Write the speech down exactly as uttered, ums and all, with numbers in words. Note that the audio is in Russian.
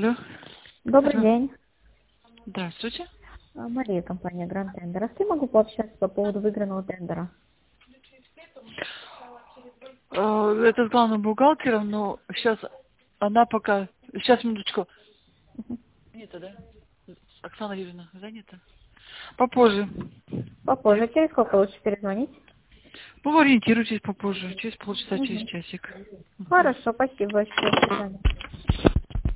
Алло. Добрый Алло. день. Здравствуйте. А, Мария, компания Grand Tender. А с кем могу пообщаться по поводу выигранного тендера? Э, Это с главным бухгалтером, но сейчас она пока... Сейчас, минуточку. Занята, да? Оксана Юрьевна, занята? Попозже. Попозже. Через сколько лучше перезвонить? Ну, ориентируйтесь попозже. Через полчаса, через Мгм. часик. Мгм. Хорошо, спасибо большое. До свидания.